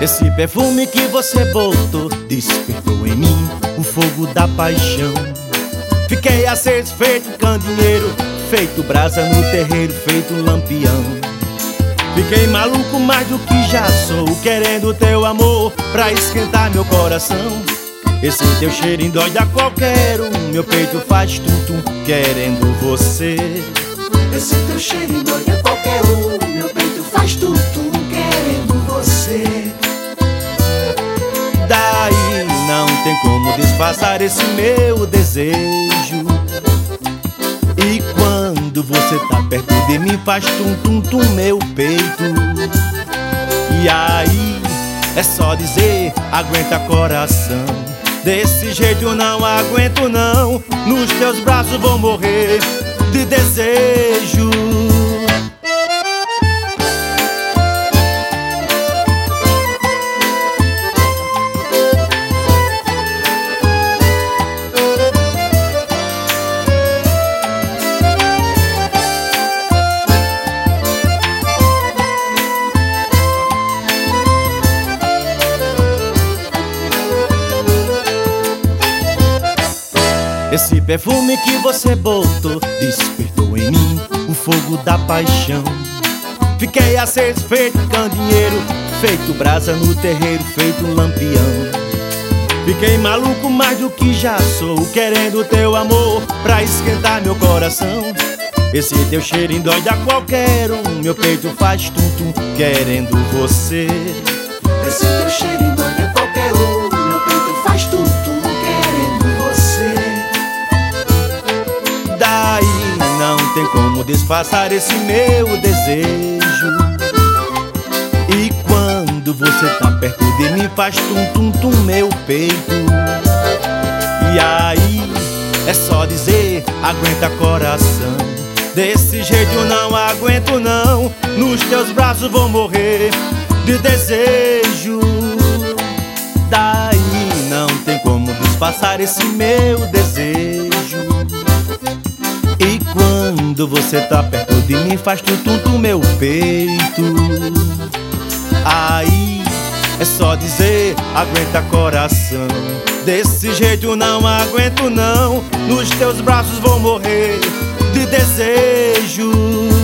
Esse perfume que você botou despertou em mim o fogo da paixão. Fiquei aceso, feito candeeiro, feito brasa no terreiro, feito lampião. Fiquei maluco mais do que já sou, querendo teu amor pra esquentar meu coração. Esse teu cheirinho dói a qualquer um, meu peito faz tum-tum querendo você. Esse teu cheirinho dói a qualquer um, meu peito faz tum-tum querendo você. Daí não tem como disfarçar esse meu desejo. E quando você tá perto de mim faz tum-tum-tum meu peito. E aí é só dizer, aguenta coração. Desse jeito eu não aguento não, nos teus braços vou morrer de desejo. Esse perfume que você botou despertou em mim o fogo da paixão. Fiquei aceso, feito candeeiro, feito brasa no terreiro, feito lampião. Fiquei maluco mais do que já sou, querendo teu amor pra esquentar meu coração. Esse teu cheirinho dói a qualquer um, meu peito faz tum-tum querendo você. Esse teu cheirinho dói a qualquer um, meu peito faz tum-tum querendo você. Daí não tem como disfarçar esse meu desejo. E quando você tá perto de mim faz tum-tum-tum meu peito. E aí é só dizer, aguenta coração. Desse jeito eu não aguento não, nos teus braços vou morrer de desejo. Daí não tem como disfarçar esse meu desejo. E quando você tá perto de mim faz tum-tum-tum meu peito. Aí é só dizer, aguenta coração. Desse jeito eu não aguento não, nos teus braços vou morrer de desejo.